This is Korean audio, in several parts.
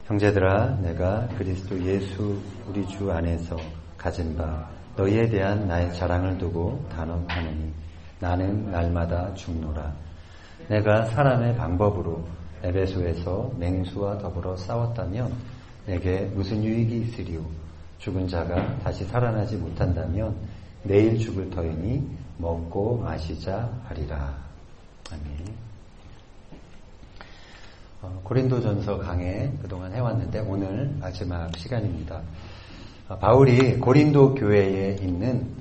형제들아, 내가 그리스도 예수 우리 주 안에서 가진 바 너희에 대한 나의 자랑을 두고 단언하노니 나는 날마다 죽노라. 내가 사람의 방법으로 에베소에서 맹수와 더불어 싸웠다면 내게 무슨 유익이 있으리요? 죽은 자가 다시 살아나지 못한다면 내일 죽을 터이니 먹고 마시자 하리라. 아멘. 고린도전서 강해 그동안 해왔는데 오늘 마지막 시간입니다. 바울이 고린도에 있는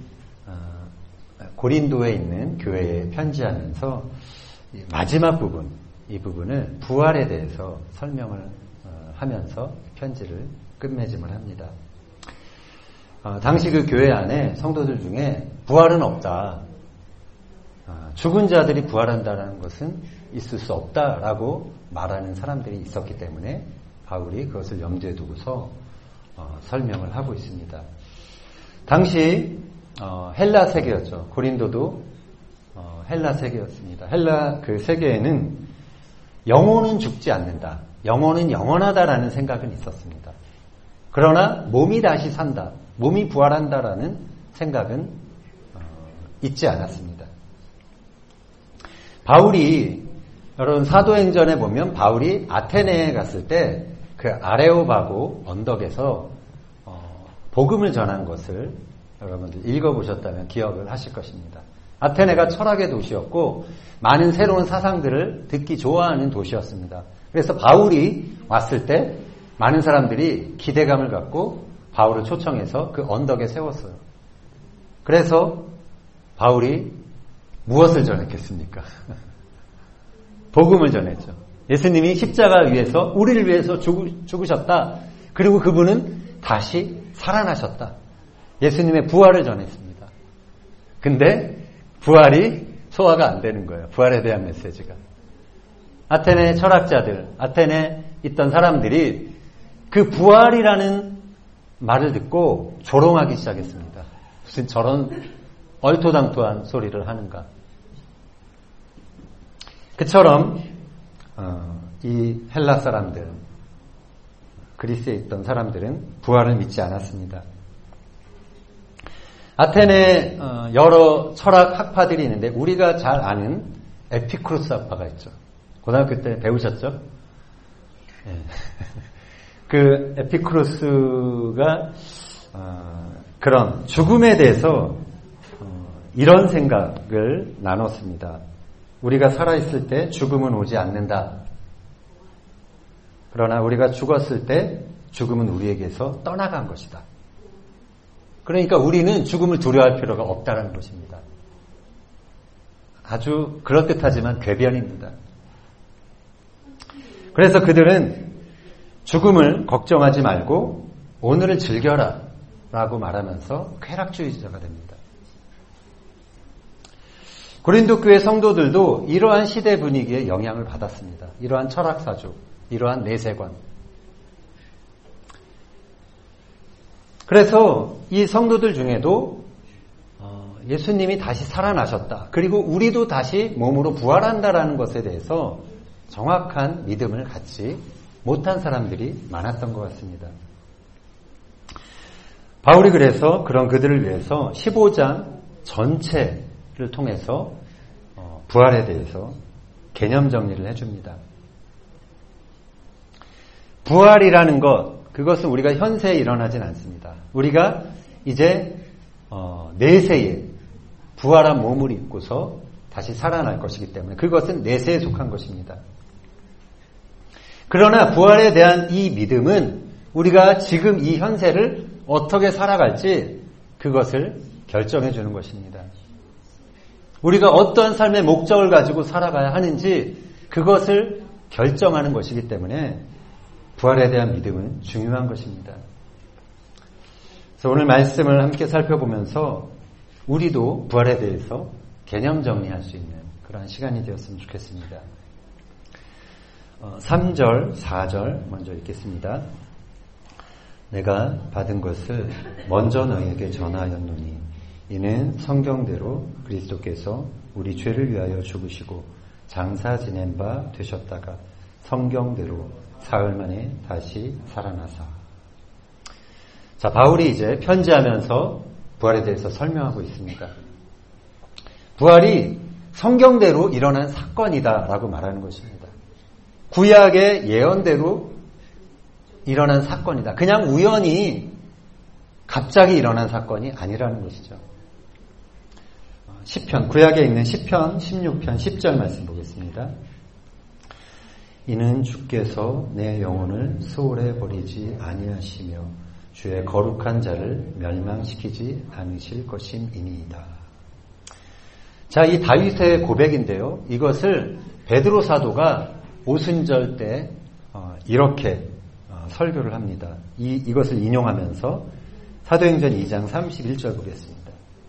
교회에 편지하면서 마지막 부분, 이 부분을 부활에 대해서 설명을 하면서 편지를 끝맺음을 합니다. 당시 그 교회 안에 성도들 중에 부활은 없다. 죽은 자들이 부활한다는 것은 있을 수 없다라고 말하는 사람들이 있었기 때문에 바울이 그것을 염두에 두고서 설명을 하고 있습니다. 당시 헬라 세계였죠. 고린도도 헬라 세계였습니다. 헬라 그 세계에는 영혼은 죽지 않는다. 영혼은 영원하다라는 생각은 있었습니다. 그러나 몸이 다시 산다. 몸이 부활한다라는 생각은 있지 않았습니다. 바울이 여러분 사도행전에 보면 바울이 아테네에 갔을 때 그 아레오바고 언덕에서 복음을 전한 것을 여러분들 읽어보셨다면 기억을 하실 것입니다. 아테네가 철학의 도시였고 많은 새로운 사상들을 듣기 좋아하는 도시였습니다. 그래서 바울이 왔을 때 많은 사람들이 기대감을 갖고 바울을 초청해서 그 언덕에 세웠어요. 그래서 바울이 무엇을 전했겠습니까? 복음을 전했죠. 예수님이 십자가 위에서 우리를 위해서 죽으셨다. 그리고 그분은 다시 살아나셨다. 예수님의 부활을 전했습니다. 근데 부활이 소화가 안 되는 거예요. 부활에 대한 메시지가. 아테네 철학자들, 아테네에 있던 사람들이 그 부활이라는 말을 듣고 조롱하기 시작했습니다. 무슨 저런 얼토당토한 소리를 하는가. 그처럼 이 헬라 사람들, 그리스에 있던 사람들은 부활을 믿지 않았습니다. 아테네에 여러 철학 학파들이 있는데 우리가 잘 아는 에피쿠로스 학파가 있죠. 고등학교 때 배우셨죠? 네. 그 에피쿠로스가 그런 죽음에 대해서 이런 생각을 나눴습니다. 우리가 살아있을 때 죽음은 오지 않는다. 그러나 우리가 죽었을 때 죽음은 우리에게서 떠나간 것이다. 그러니까 우리는 죽음을 두려워할 필요가 없다는 것입니다. 아주 그럴듯하지만 궤변입니다. 그래서 그들은 죽음을 걱정하지 말고 오늘을 즐겨라 라고 말하면서 쾌락주의자가 됩니다. 고린도 교회 성도들도 이러한 시대 분위기에 영향을 받았습니다. 이러한 철학사조, 이러한 내세관. 그래서 이 성도들 중에도 예수님이 다시 살아나셨다. 그리고 우리도 다시 몸으로 부활한다라는 것에 대해서 정확한 믿음을 갖지 못한 사람들이 많았던 것 같습니다. 바울이 그래서 그런 그들을 위해서 15장 전체를 통해서 부활에 대해서 개념 정리를 해줍니다. 부활이라는 것, 그것은 우리가 현세에 일어나진 않습니다. 우리가 이제 내세에 부활한 몸을 입고서 다시 살아날 것이기 때문에 그것은 내세에 속한 것입니다. 그러나 부활에 대한 이 믿음은 우리가 지금 이 현세를 어떻게 살아갈지 그것을 결정해 주는 것입니다. 우리가 어떠한 삶의 목적을 가지고 살아가야 하는지 그것을 결정하는 것이기 때문에 부활에 대한 믿음은 중요한 것입니다. 그래서 오늘 말씀을 함께 살펴보면서 우리도 부활에 대해서 개념 정리할 수 있는 그런 시간이 되었으면 좋겠습니다. 3절, 4절 먼저 읽겠습니다. 내가 받은 것을 먼저 너희에게 전하였노니 이는 성경대로 그리스도께서 우리 죄를 위하여 죽으시고 장사 지낸 바 되셨다가 성경대로 사흘 만에 다시 살아나사. 자, 바울이 이제 편지하면서 부활에 대해서 설명하고 있습니다. 부활이 성경대로 일어난 사건이다라고 말하는 것입니다. 구약의 예언대로 일어난 사건이다. 그냥 우연히 갑자기 일어난 사건이 아니라는 것이죠. 시편, 구약에 있는 시편 16편 10절 말씀 보겠습니다. 이는 주께서 내 영혼을 소홀해 버리지 아니하시며 주의 거룩한 자를 멸망시키지 않으실 것임이니이다. 자, 이 다윗의 고백인데요. 이것을 베드로 사도가 오순절 때 이렇게 설교를 합니다. 이것을 인용하면서 사도행전 2장 31절 보겠습니다.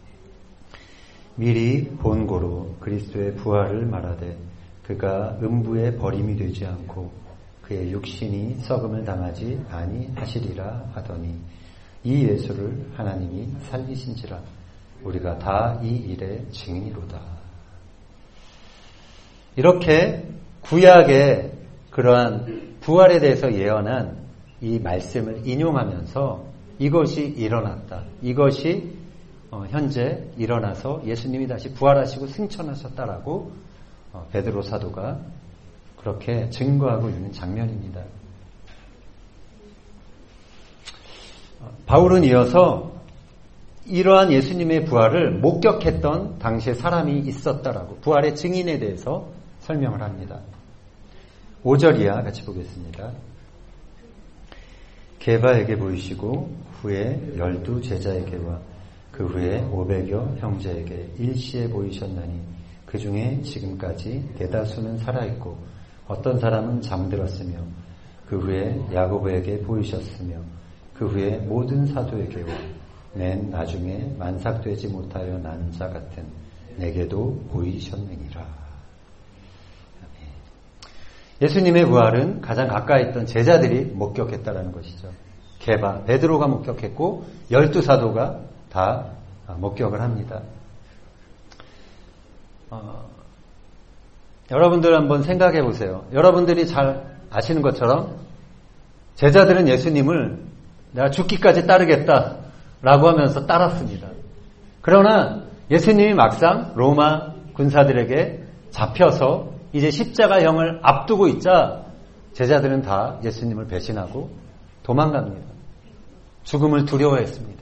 미리 본고로 그리스도의 부활을 말하되 그가 음부에 버림이 되지 않고 그의 육신이 썩음을 당하지 아니하시리라 하더니 이 예수를 하나님이 살리신지라 우리가 다 이 일의 증인이로다. 이렇게 구약의 그러한 부활에 대해서 예언한 이 말씀을 인용하면서 이것이 일어났다. 이것이 현재 일어나서 예수님이 다시 부활하시고 승천하셨다라고 베드로 사도가 그렇게 증거하고 있는 장면입니다. 바울은 이어서 이러한 예수님의 부활을 목격했던 당시에 사람이 있었다라고 부활의 증인에 대해서 설명을 합니다. 5절 이하 같이 보겠습니다. 게바에게 보이시고 후에 12 제자에게와 그 후에 500여 형제에게 일시에 보이셨나니 그 중에 지금까지 대다수는 살아있고 어떤 사람은 잠들었으며 그 후에 야고보에게 보이셨으며 그 후에 모든 사도에게와 맨 나중에 만삭되지 못하여 난 자 같은 내게도 보이셨느니라. 예수님의 부활은 가장 가까이 있던 제자들이 목격했다라는 것이죠. 게바, 베드로가 목격했고 12사도가 다 목격을 합니다. 여러분들 한번 생각해 보세요. 여러분들이 잘 아시는 것처럼 제자들은 예수님을 내가 죽기까지 따르겠다라고 하면서 따랐습니다. 그러나 예수님이 막상 로마 군사들에게 잡혀서 이제 십자가형을 앞두고 있자 제자들은 다 예수님을 배신하고 도망갑니다. 죽음을 두려워했습니다.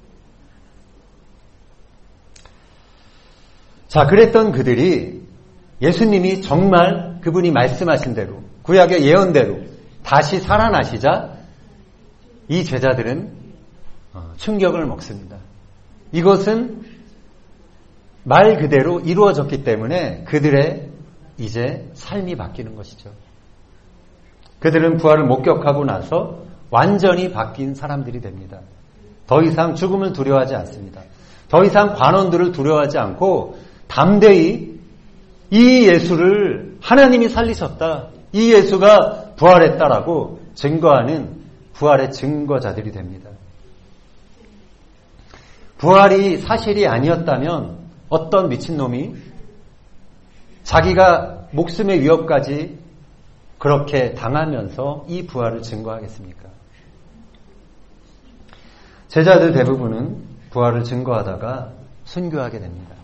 자, 그랬던 그들이 예수님이 정말 그분이 말씀하신 대로 구약의 예언대로 다시 살아나시자 이 제자들은 충격을 먹습니다. 이것은 말 그대로 이루어졌기 때문에 그들의 이제 삶이 바뀌는 것이죠. 그들은 부활을 목격하고 나서 완전히 바뀐 사람들이 됩니다. 더 이상 죽음을 두려워하지 않습니다. 더 이상 관원들을 두려워하지 않고 담대히 이 예수를 하나님이 살리셨다. 이 예수가 부활했다라고 증거하는 부활의 증거자들이 됩니다. 부활이 사실이 아니었다면 어떤 미친놈이 자기가 목숨의 위협까지 그렇게 당하면서 이 부활을 증거하겠습니까? 제자들 대부분은 부활을 증거하다가 순교하게 됩니다.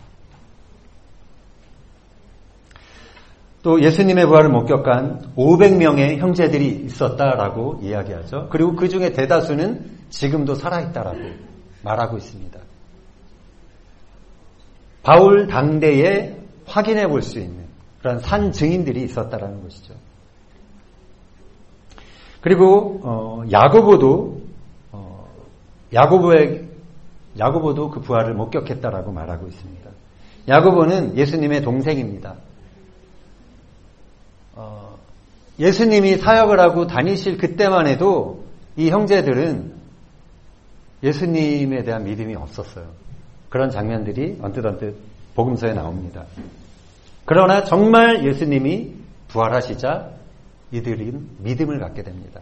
또 예수님의 부활을 목격한 500명의 형제들이 있었다라고 이야기하죠. 그리고 그 중에 대다수는 지금도 살아있다라고 말하고 있습니다. 바울 당대에 확인해 볼 수 있는 그런 산 증인들이 있었다라는 것이죠. 그리고 야고보도 그 부활을 목격했다라고 말하고 있습니다. 야고보는 예수님의 동생입니다. 예수님이 사역을 하고 다니실 그때만 해도 이 형제들은 예수님에 대한 믿음이 없었어요. 그런 장면들이 언뜻 복음서에 나옵니다. 그러나 정말 예수님이 부활하시자 이들은 믿음을 갖게 됩니다.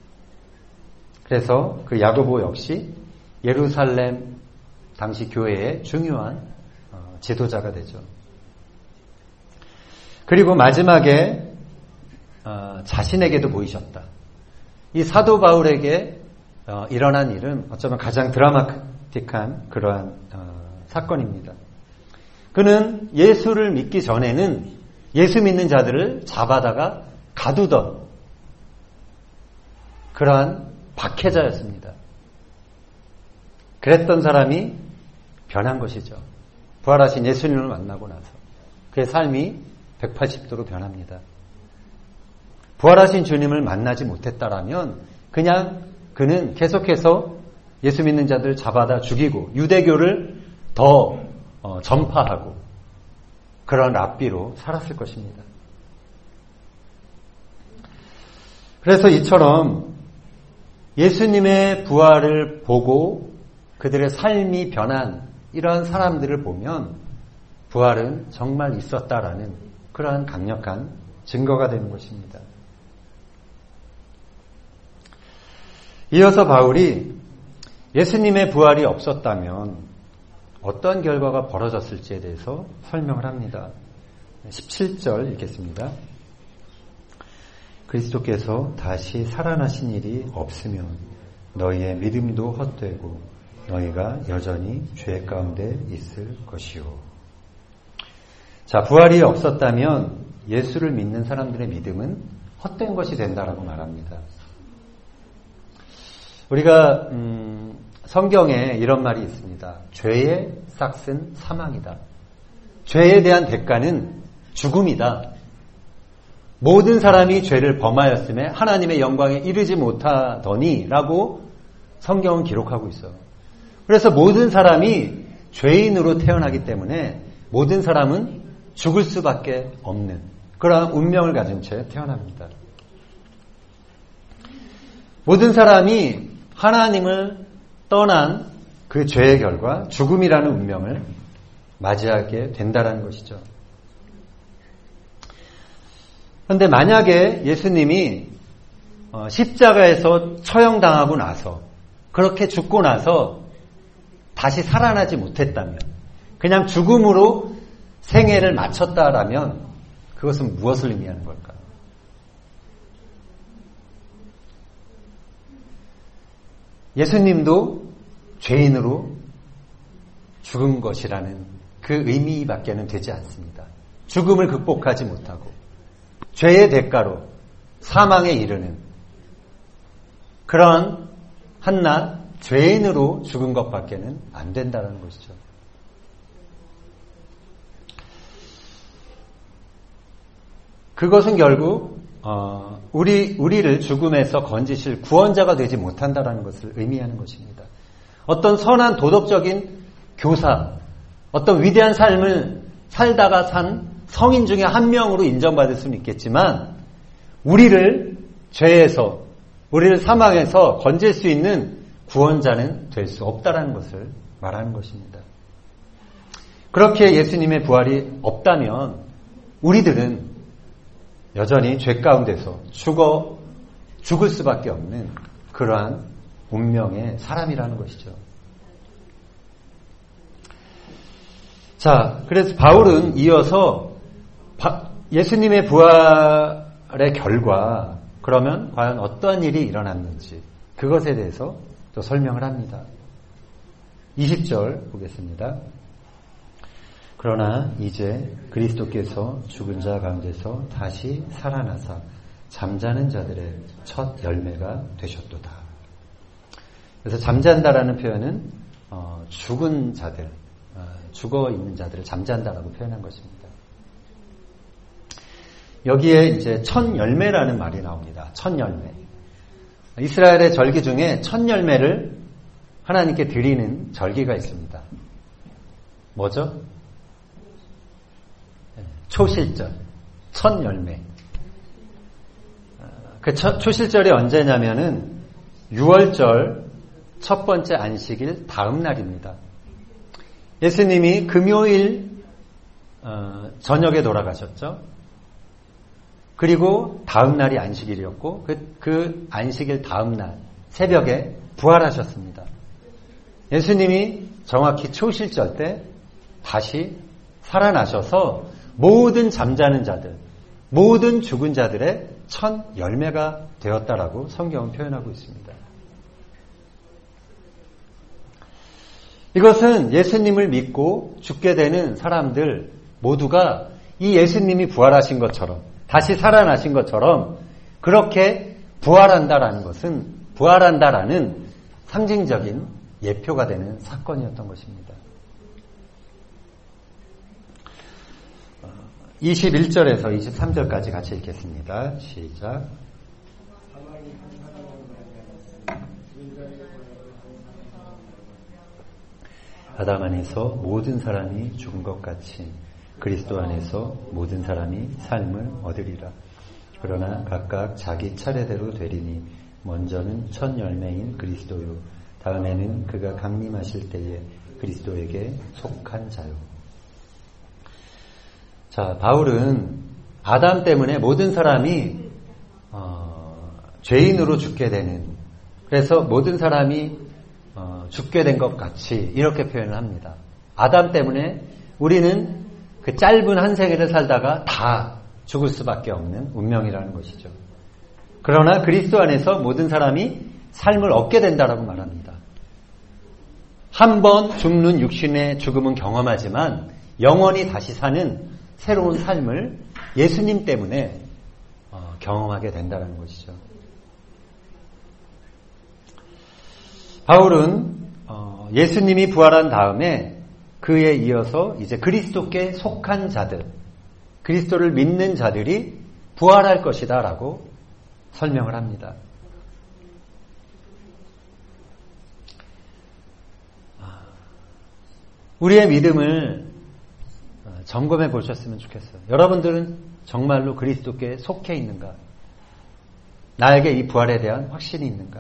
그래서 그 야고보 역시 예루살렘 당시 교회의 중요한 지도자가 되죠. 그리고 마지막에 자신에게도 보이셨다. 이 사도 바울에게 일어난 일은 어쩌면 가장 드라마틱한 그러한 사건입니다. 그는 예수를 믿기 전에는 예수 믿는 자들을 잡아다가 가두던 그러한 박해자였습니다. 그랬던 사람이 변한 것이죠. 부활하신 예수님을 만나고 나서 그의 삶이 180도로 변합니다. 부활하신 주님을 만나지 못했다라면 그냥 그는 계속해서 예수 믿는 자들 잡아다 죽이고 유대교를 더 전파하고 그런 랍비로 살았을 것입니다. 그래서 이처럼 예수님의 부활을 보고 그들의 삶이 변한 이러한 사람들을 보면 부활은 정말 있었다라는 그러한 강력한 증거가 되는 것입니다. 이어서 바울이 예수님의 부활이 없었다면 어떤 결과가 벌어졌을지에 대해서 설명을 합니다. 17절 읽겠습니다. 그리스도께서 다시 살아나신 일이 없으면 너희의 믿음도 헛되고 너희가 여전히 죄 가운데 있을 것이요. 자, 부활이 없었다면 예수를 믿는 사람들의 믿음은 헛된 것이 된다라고 말합니다. 우리가 성경에 이런 말이 있습니다. 죄의 싹은 사망이다. 죄에 대한 대가는 죽음이다. 모든 사람이 죄를 범하였음에 하나님의 영광에 이르지 못하더니 라고 성경은 기록하고 있어요. 그래서 모든 사람이 죄인으로 태어나기 때문에 모든 사람은 죽을 수밖에 없는 그러한 운명을 가진 채 태어납니다. 모든 사람이 하나님을 떠난 그 죄의 결과 죽음이라는 운명을 맞이하게 된다는 것이죠. 그런데 만약에 예수님이 십자가에서 처형당하고 나서 그렇게 죽고 나서 다시 살아나지 못했다면 그냥 죽음으로 생애를 마쳤다라면 그것은 무엇을 의미하는 걸까요? 예수님도 죄인으로 죽은 것이라는 그 의미밖에는 되지 않습니다. 죽음을 극복하지 못하고 죄의 대가로 사망에 이르는 그런 한낱 죄인으로 죽은 것밖에는 안 된다는 것이죠. 그것은 결국 우리를 죽음에서 건지실 구원자가 되지 못한다는 것을 의미하는 것입니다. 어떤 선한 도덕적인 교사, 어떤 위대한 삶을 살다가 산 성인 중에 한 명으로 인정받을 수는 있겠지만 우리를 죄에서, 우리를 사망에서 건질 수 있는 구원자는 될 수 없다는 것을 말하는 것입니다. 그렇게 예수님의 부활이 없다면 우리들은 여전히 죄 가운데서 죽을 수밖에 없는 그러한 운명의 사람이라는 것이죠. 자, 그래서 바울은 이어서 예수님의 부활의 결과, 그러면 과연 어떠한 일이 일어났는지 그것에 대해서 또 설명을 합니다. 20절 보겠습니다. 그러나 이제 그리스도께서 죽은 자 가운데서 다시 살아나사 잠자는 자들의 첫 열매가 되셨도다. 그래서 잠잔다라는 표현은 죽은 자들, 죽어 있는 자들을 잠잔다라고 표현한 것입니다. 여기에 이제 첫 열매라는 말이 나옵니다. 첫 열매. 이스라엘의 절기 중에 첫 열매를 하나님께 드리는 절기가 있습니다. 뭐죠? 초실절, 첫 열매. 그 초실절이 언제냐면은 6월절 첫 번째 안식일 다음 날입니다. 예수님이 금요일 저녁에 돌아가셨죠. 그리고 다음 날이 안식일이었고 그 안식일 다음 날 새벽에 부활하셨습니다. 예수님이 정확히 초실절 때 다시 살아나셔서 모든 잠자는 자들, 모든 죽은 자들의 첫 열매가 되었다라고 성경은 표현하고 있습니다. 이것은 예수님을 믿고 죽게 되는 사람들 모두가 이 예수님이 부활하신 것처럼 다시 살아나신 것처럼 그렇게 부활한다라는 것은 부활한다라는 상징적인 예표가 되는 사건이었던 것입니다. 21절에서 23절까지 같이 읽겠습니다. 시작. 아담 안에서 모든 사람이 죽은 것 같이 그리스도 안에서 모든 사람이 삶을 얻으리라. 그러나 각각 자기 차례대로 되리니 먼저는 첫 열매인 그리스도요 다음에는 그가 강림하실 때에 그리스도에게 속한 자요. 자, 바울은 아담 때문에 모든 사람이 죄인으로 죽게 되는, 그래서 모든 사람이 죽게 된 것 같이 이렇게 표현을 합니다. 아담 때문에 우리는 그 짧은 한 생애를 살다가 다 죽을 수밖에 없는 운명이라는 것이죠. 그러나 그리스도 안에서 모든 사람이 삶을 얻게 된다라고 말합니다. 한 번 죽는 육신의 죽음은 경험하지만 영원히 다시 사는 새로운 삶을 예수님 때문에 경험하게 된다는 것이죠. 바울은 예수님이 부활한 다음에 그에 이어서 이제 그리스도께 속한 자들, 그리스도를 믿는 자들이 부활할 것이다 라고 설명을 합니다. 우리의 믿음을 점검해 보셨으면 좋겠어요. 여러분들은 정말로 그리스도께 속해 있는가? 나에게 이 부활에 대한 확신이 있는가?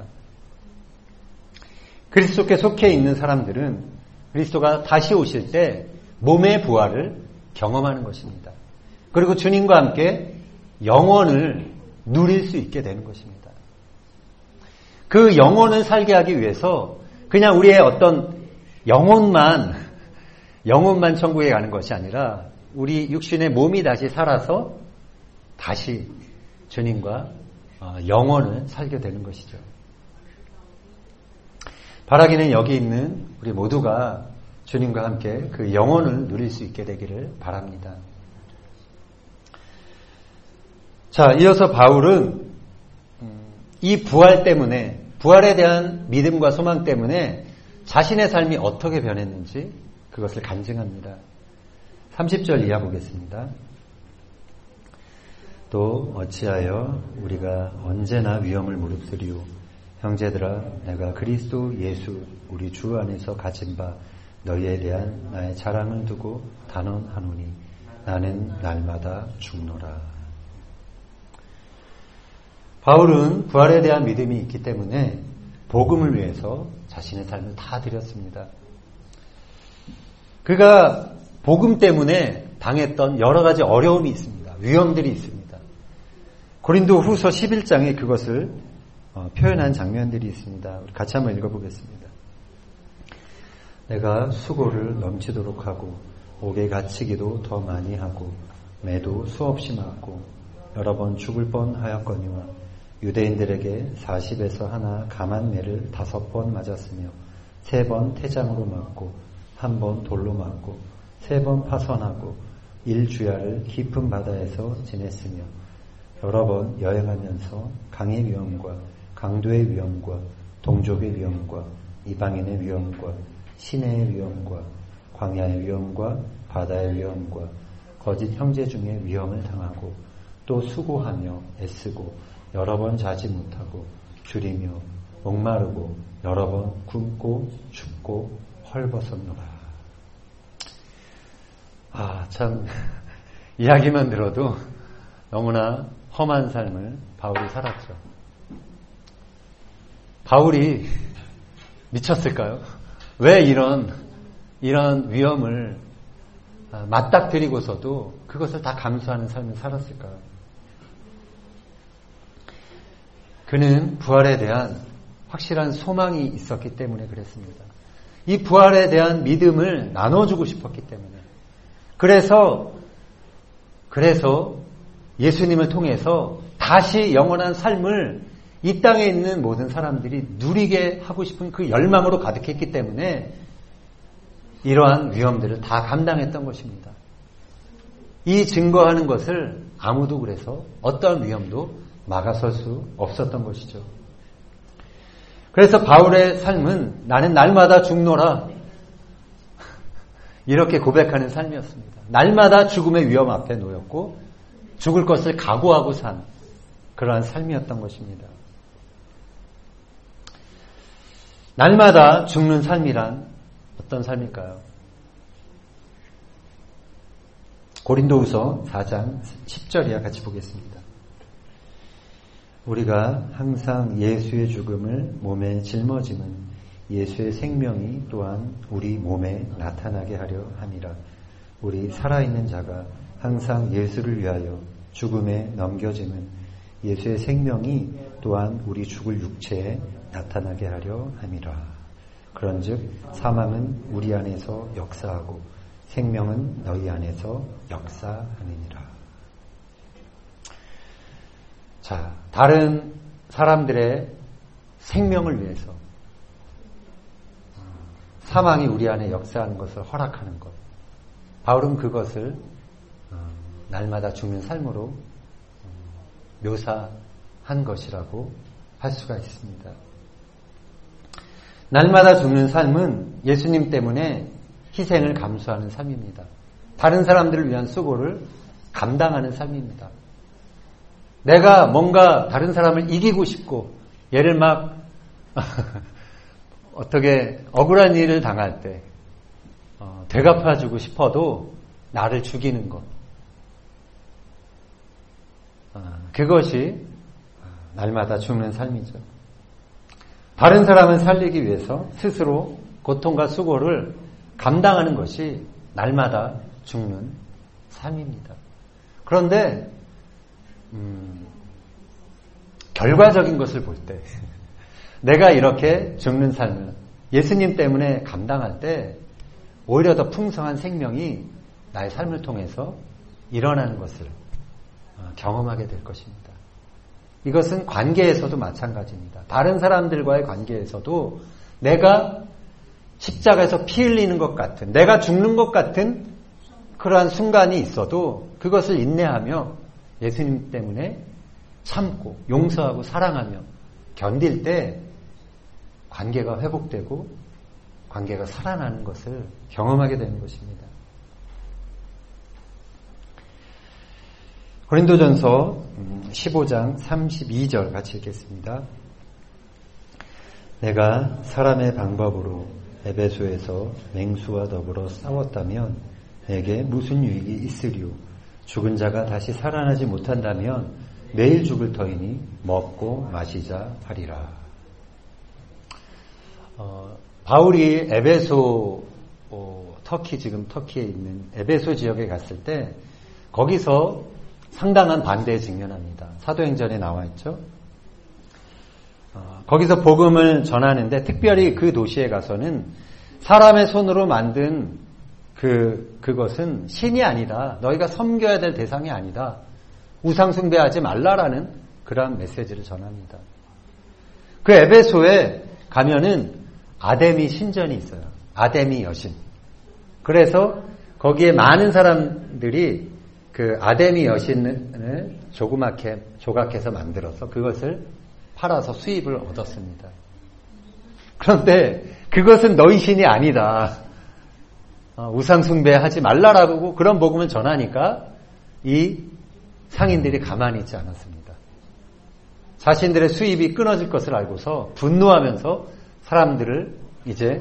그리스도께 속해 있는 사람들은 그리스도가 다시 오실 때 몸의 부활을 경험하는 것입니다. 그리고 주님과 함께 영원을 누릴 수 있게 되는 것입니다. 그 영혼을 살게 하기 위해서 그냥 우리의 어떤 영혼만 천국에 가는 것이 아니라 우리 육신의 몸이 다시 살아서 다시 주님과 영혼을 살게 되는 것이죠. 바라기는 여기 있는 우리 모두가 주님과 함께 그 영혼을 누릴 수 있게 되기를 바랍니다. 자, 이어서 바울은 이 부활 때문에, 부활에 대한 믿음과 소망 때문에 자신의 삶이 어떻게 변했는지 그것을 간증합니다. 30절 이하 보겠습니다. 또 어찌하여 우리가 언제나 위험을 무릅쓰리오. 형제들아, 내가 그리스도 예수 우리 주 안에서 가진 바 너희에 대한 나의 자랑을 두고 단언하노니 나는 날마다 죽노라. 바울은 부활에 대한 믿음이 있기 때문에 복음을 위해서 자신의 삶을 다 드렸습니다. 그가 복음 때문에 당했던 여러 가지 어려움이 있습니다. 위험들이 있습니다. 고린도 후서 11장에 그것을 표현한 장면들이 있습니다. 우리 같이 한번 읽어보겠습니다. 내가 수고를 넘치도록 하고 옥에 갇히기도 더 많이 하고 매도 수없이 맞고 여러 번 죽을 뻔하였거니와 유대인들에게 40에서 하나 감한 매를 5번 맞았으며 3번 태장으로 맞고 1번 돌로 맞고 3번 파선하고 1주야를 깊은 바다에서 지냈으며 여러 번 여행하면서 강의 위험과 강도의 위험과 동족의 위험과 이방인의 위험과 시내의 위험과 광야의 위험과 바다의 위험과 거짓 형제 중에 위험을 당하고 또 수고하며 애쓰고 여러 번 자지 못하고 줄이며 목마르고 여러 번 굶고 춥고 헐벗었노라. 참 이야기만 들어도 너무나 험한 삶을 바울이 살았죠. 바울이 미쳤을까요? 왜 이런 위험을 맞닥뜨리고서도 그것을 다 감수하는 삶을 살았을까요? 그는 부활에 대한 확실한 소망이 있었기 때문에 그랬습니다. 이 부활에 대한 믿음을 나눠주고 싶었기 때문에. 그래서 예수님을 통해서 다시 영원한 삶을 이 땅에 있는 모든 사람들이 누리게 하고 싶은 그 열망으로 가득했기 때문에 이러한 위험들을 다 감당했던 것입니다. 이 증거하는 것을 아무도 그래서 어떠한 위험도 막아설 수 없었던 것이죠. 그래서 바울의 삶은 나는 날마다 죽노라 이렇게 고백하는 삶이었습니다. 날마다 죽음의 위험 앞에 놓였고 죽을 것을 각오하고 산 그러한 삶이었던 것입니다. 날마다 죽는 삶이란 어떤 삶일까요? 고린도후서 4장 10절이야 같이 보겠습니다. 우리가 항상 예수의 죽음을 몸에 짊어짐은 예수의 생명이 또한 우리 몸에 나타나게 하려 함이라. 우리 살아있는 자가 항상 예수를 위하여 죽음에 넘겨짐은 예수의 생명이 또한 우리 죽을 육체에 나타나게 하려 함이라. 그런즉 사망은 우리 안에서 역사하고 생명은 너희 안에서 역사하느니라. 자, 다른 사람들의 생명을 위해서 사망이 우리 안에 역사하는 것을 허락하는 것. 바울은 그것을 날마다 죽는 삶으로 묘사한 것이라고 할 수가 있습니다. 날마다 죽는 삶은 예수님 때문에 희생을 감수하는 삶입니다. 다른 사람들을 위한 수고를 감당하는 삶입니다. 내가 뭔가 다른 사람을 이기고 싶고 얘를 막 어떻게 억울한 일을 당할 때 되갚아주고 싶어도 나를 죽이는 것. 그것이 날마다 죽는 삶이죠. 다른 사람을 살리기 위해서 스스로 고통과 수고를 감당하는 것이 날마다 죽는 삶입니다. 그런데 결과적인 것을 볼 때 내가 이렇게 죽는 삶을 예수님 때문에 감당할 때 오히려 더 풍성한 생명이 나의 삶을 통해서 일어나는 것을 경험하게 될 것입니다. 이것은 관계에서도 마찬가지입니다. 다른 사람들과의 관계에서도 내가 십자가에서 피 흘리는 것 같은, 내가 죽는 것 같은 그러한 순간이 있어도 그것을 인내하며 예수님 때문에 참고 용서하고 사랑하며 견딜 때 관계가 회복되고 관계가 살아나는 것을 경험하게 되는 것입니다. 고린도전서 15장 32절 같이 읽겠습니다. 내가 사람의 방법으로 에베소에서 맹수와 더불어 싸웠다면 내게 무슨 유익이 있으리요? 죽은 자가 다시 살아나지 못한다면 매일 죽을 터이니 먹고 마시자 하리라. 바울이 에베소 터키 지금 터키에 있는 에베소 지역에 갔을 때 거기서 상당한 반대에 직면합니다. 사도행전에 나와 있죠. 거기서 복음을 전하는데 특별히 그 도시에 가서는 사람의 손으로 만든 그것은 신이 아니다. 너희가 섬겨야 될 대상이 아니다. 우상 숭배하지 말라라는 그러한 메시지를 전합니다. 그 에베소에 가면은 아데미 신전이 있어요. 아데미 여신. 그래서 거기에 많은 사람들이 그 아데미 여신을 조그맣게 조각해서 만들어서 그것을 팔아서 수입을 얻었습니다. 그런데 그것은 너희 신이 아니다. 우상 숭배하지 말라라고 그런 복음을 전하니까 이 상인들이 가만히 있지 않았습니다. 자신들의 수입이 끊어질 것을 알고서 분노하면서 사람들을 이제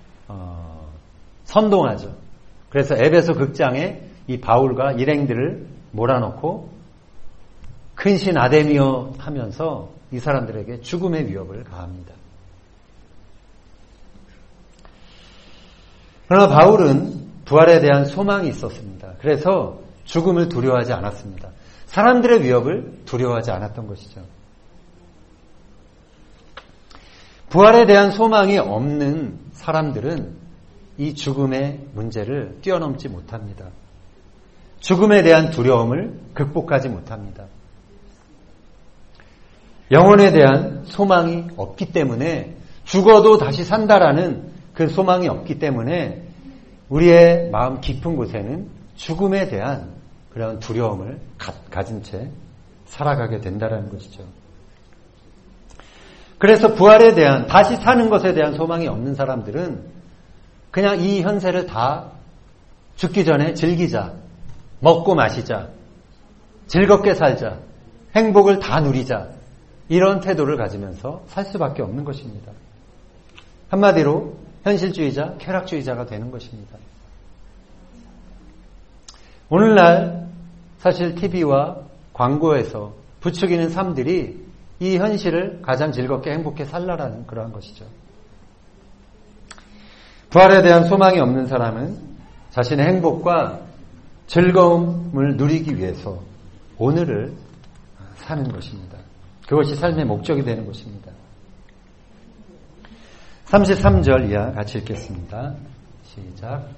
선동하죠. 그래서 에베소 극장에 이 바울과 일행들을 몰아넣고 큰 신 아데미어 하면서 이 사람들에게 죽음의 위협을 가합니다. 그러나 바울은 부활에 대한 소망이 있었습니다. 그래서 죽음을 두려워하지 않았습니다. 사람들의 위협을 두려워하지 않았던 것이죠. 부활에 대한 소망이 없는 사람들은 이 죽음의 문제를 뛰어넘지 못합니다. 죽음에 대한 두려움을 극복하지 못합니다. 영혼에 대한 소망이 없기 때문에 죽어도 다시 산다라는 그 소망이 없기 때문에 우리의 마음 깊은 곳에는 죽음에 대한 그런 두려움을 가진 채 살아가게 된다는 것이죠. 그래서 부활에 대한, 다시 사는 것에 대한 소망이 없는 사람들은 그냥 이 현세를 다 죽기 전에 즐기자, 먹고 마시자, 즐겁게 살자, 행복을 다 누리자, 이런 태도를 가지면서 살 수밖에 없는 것입니다. 한마디로 현실주의자, 쾌락주의자가 되는 것입니다. 오늘날 사실 TV와 광고에서 부추기는 삶들이 이 현실을 가장 즐겁게 행복해 살라라는 그러한 것이죠. 부활에 대한 소망이 없는 사람은 자신의 행복과 즐거움을 누리기 위해서 오늘을 사는 것입니다. 그것이 삶의 목적이 되는 것입니다. 33절 이하 같이 읽겠습니다. 시작.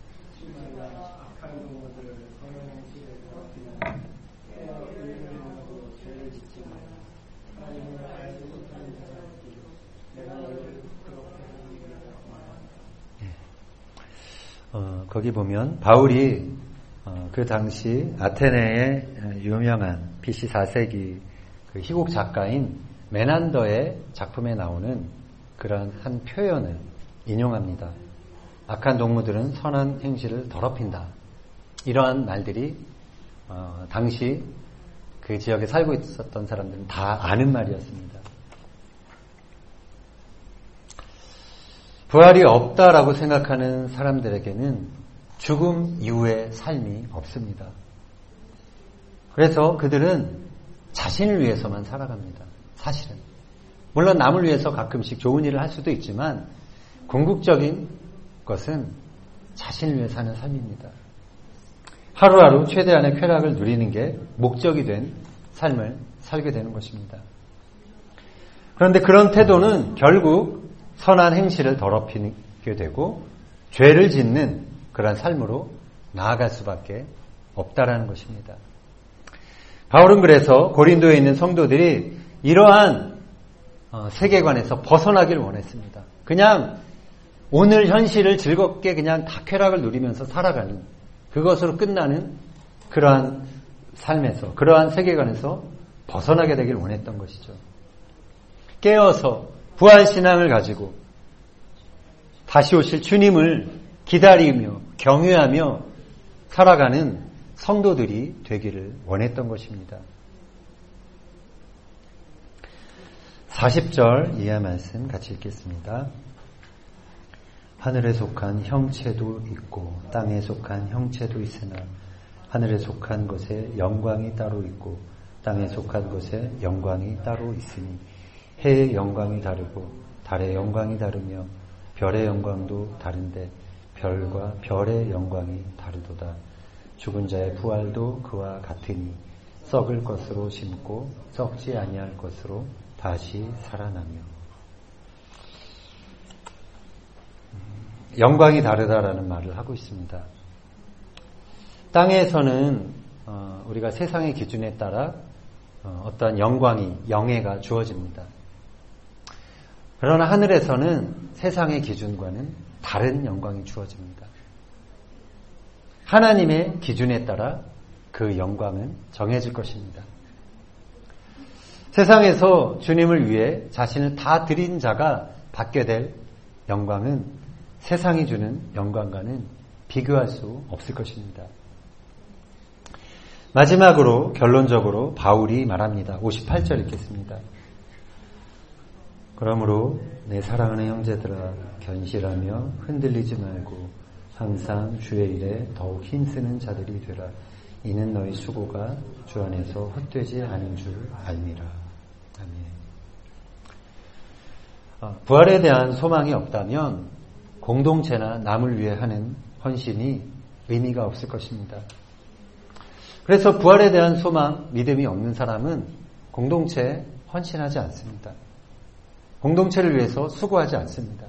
거기 보면 바울이 그 당시 아테네의 유명한 BC 4세기 그 희곡 작가인 메난더의 작품에 나오는 그런 한 표현을 인용합니다. 악한 동무들은 선한 행실을 더럽힌다. 이러한 말들이 당시 그 지역에 살고 있었던 사람들은 다 아는 말이었습니다. 부활이 없다라고 생각하는 사람들에게는 죽음 이후의 삶이 없습니다. 그래서 그들은 자신을 위해서만 살아갑니다. 사실은. 물론 남을 위해서 가끔씩 좋은 일을 할 수도 있지만 궁극적인 것은 자신을 위해 사는 삶입니다. 하루하루 최대한의 쾌락을 누리는 게 목적이 된 삶을 살게 되는 것입니다. 그런데 그런 태도는 결국 선한 행실을 더럽히게 되고 죄를 짓는 그런 삶으로 나아갈 수밖에 없다라는 것입니다. 바울은 그래서 고린도에 있는 성도들이 이러한 세계관에서 벗어나기를 원했습니다. 그냥 오늘 현실을 즐겁게 그냥 다 쾌락을 누리면서 살아가는, 그것으로 끝나는 그러한 삶에서, 그러한 세계관에서 벗어나게 되기를 원했던 것이죠. 깨어서 부활신앙을 가지고 다시 오실 주님을 기다리며 경외하며 살아가는 성도들이 되기를 원했던 것입니다. 40절 이하 말씀 같이 읽겠습니다. 하늘에 속한 형체도 있고 땅에 속한 형체도 있으나 하늘에 속한 것에 영광이 따로 있고 땅에 속한 것에 영광이 따로 있으니 해의 영광이 다르고 달의 영광이 다르며 별의 영광도 다른데 별과 별의 영광이 다르도다. 죽은 자의 부활도 그와 같으니 썩을 것으로 심고 썩지 아니할 것으로 다시 살아나며. 영광이 다르다라는 말을 하고 있습니다. 땅에서는 우리가 세상의 기준에 따라 어떠한 영광이, 영예가 주어집니다. 그러나 하늘에서는 세상의 기준과는 다른 영광이 주어집니다. 하나님의 기준에 따라 그 영광은 정해질 것입니다. 세상에서 주님을 위해 자신을 다 드린 자가 받게 될 영광은 세상이 주는 영광과는 비교할 수 없을 것입니다. 마지막으로 결론적으로 바울이 말합니다. 58절 읽겠습니다. 그러므로 내 사랑하는 형제들아 견실하며 흔들리지 말고 항상 주의 일에 더욱 힘쓰는 자들이 되라. 이는 너희 수고가 주 안에서 헛되지 않은 줄 알미라. 아멘. 부활에 대한 소망이 없다면 공동체나 남을 위해 하는 헌신이 의미가 없을 것입니다. 그래서 부활에 대한 소망, 믿음이 없는 사람은 공동체에 헌신하지 않습니다. 공동체를 위해서 수고하지 않습니다.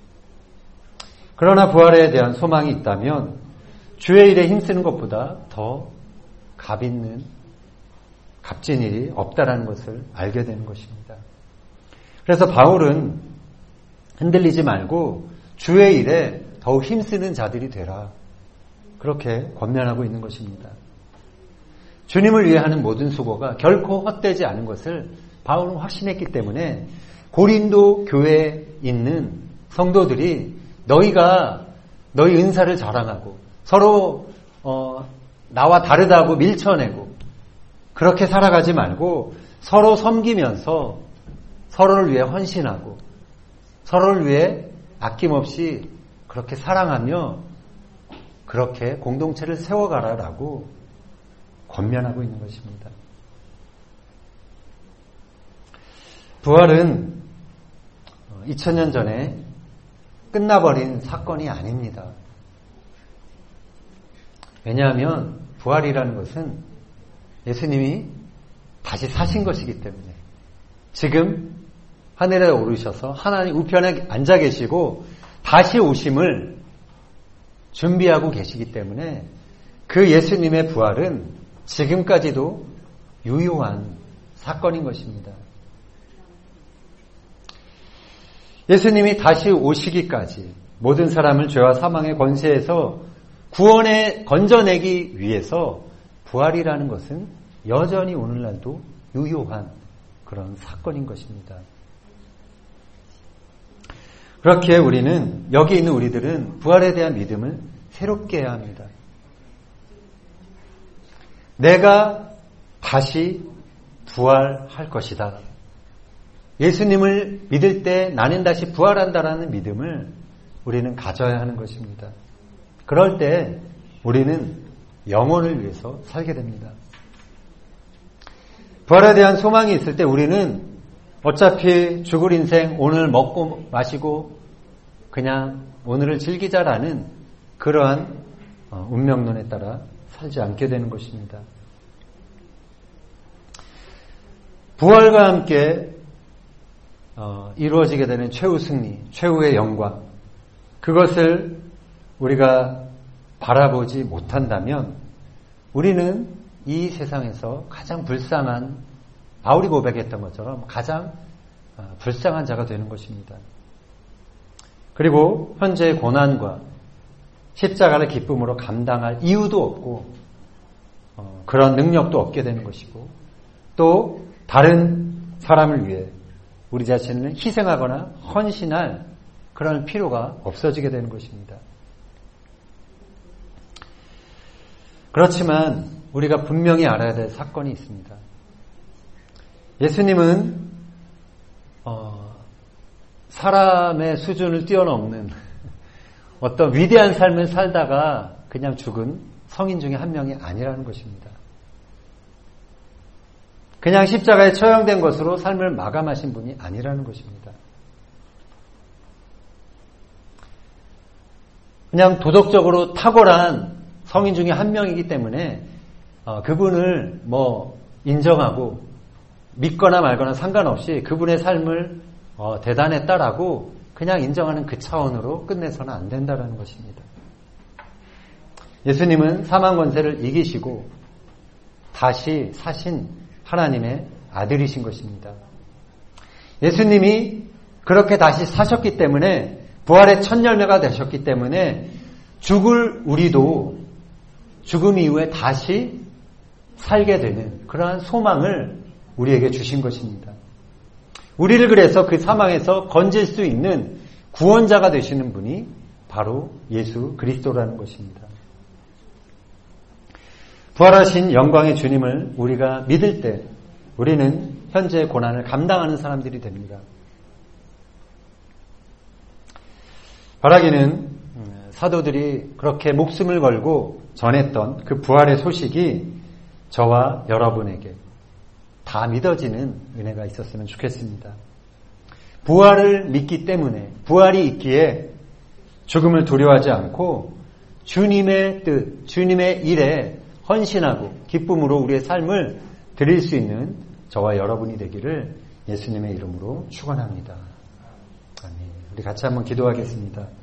그러나 부활에 대한 소망이 있다면 주의 일에 힘쓰는 것보다 더 값 값진 일이 없다라는 것을 알게 되는 것입니다. 그래서 바울은 흔들리지 말고 주의 일에 더욱 힘쓰는 자들이 되라. 그렇게 권면하고 있는 것입니다. 주님을 위해 하는 모든 수고가 결코 헛되지 않은 것을 바울은 확신했기 때문에 고린도 교회에 있는 성도들이 너희가 너희 은사를 자랑하고 서로 나와 다르다고 밀쳐내고 그렇게 살아가지 말고 서로 섬기면서 서로를 위해 헌신하고 서로를 위해 아낌없이 그렇게 사랑하며 그렇게 공동체를 세워가라라고 권면하고 있는 것입니다. 부활은 2000년 전에 끝나버린 사건이 아닙니다. 왜냐하면 부활이라는 것은 예수님이 다시 사신 것이기 때문에 지금 하늘에 오르셔서 하나님 우편에 앉아 계시고 다시 오심을 준비하고 계시기 때문에 그 예수님의 부활은 지금까지도 유효한 사건인 것입니다. 예수님이 다시 오시기까지 모든 사람을 죄와 사망의 권세에서 구원에 건져내기 위해서 부활이라는 것은 여전히 오늘날도 유효한 그런 사건인 것입니다. 그렇게 우리는 여기 있는 우리들은 부활에 대한 믿음을 새롭게 해야 합니다. 내가 다시 부활할 것이다. 예수님을 믿을 때 나는 다시 부활한다라는 믿음을 우리는 가져야 하는 것입니다. 그럴 때 우리는 영혼을 위해서 살게 됩니다. 부활에 대한 소망이 있을 때 우리는 어차피 죽을 인생 오늘 먹고 마시고 그냥 오늘을 즐기자라는 그러한 운명론에 따라 살지 않게 되는 것입니다. 부활과 함께 이루어지게 되는 최후 승리, 최후의 영광, 그것을 우리가 바라보지 못한다면 우리는 이 세상에서 가장 불쌍한, 바울이 고백했던 것처럼 가장 불쌍한 자가 되는 것입니다. 그리고 현재의 고난과 십자가를 기쁨으로 감당할 이유도 없고 그런 능력도 없게 되는 것이고 또 다른 사람을 위해 우리 자신을 희생하거나 헌신할 그런 필요가 없어지게 되는 것입니다. 그렇지만 우리가 분명히 알아야 될 사건이 있습니다. 예수님은 사람의 수준을 뛰어넘는 어떤 위대한 삶을 살다가 그냥 죽은 성인 중에 한 명이 아니라는 것입니다. 그냥 십자가에 처형된 것으로 삶을 마감하신 분이 아니라는 것입니다. 그냥 도덕적으로 탁월한 성인 중에 한 명이기 때문에 그분을 인정하고 믿거나 말거나 상관없이 그분의 삶을 대단했다라고 그냥 인정하는 그 차원으로 끝내서는 안 된다는 것입니다. 예수님은 사망 권세를 이기시고 다시 사신 하나님의 아들이신 것입니다. 예수님이 그렇게 다시 사셨기 때문에 부활의 첫 열매가 되셨기 때문에 죽을 우리도 죽음 이후에 다시 살게 되는 그러한 소망을 우리에게 주신 것입니다. 우리를 그래서 그 사망에서 건질 수 있는 구원자가 되시는 분이 바로 예수 그리스도라는 것입니다. 부활하신 영광의 주님을 우리가 믿을 때 우리는 현재의 고난을 감당하는 사람들이 됩니다. 바라기는 사도들이 그렇게 목숨을 걸고 전했던 그 부활의 소식이 저와 여러분에게 다 믿어지는 은혜가 있었으면 좋겠습니다. 부활을 믿기 때문에 부활이 있기에 죽음을 두려워하지 않고 주님의 뜻, 주님의 일에 헌신하고 기쁨으로 우리의 삶을 드릴 수 있는 저와 여러분이 되기를 예수님의 이름으로 축원합니다. 아멘. 우리 같이 한번 기도하겠습니다.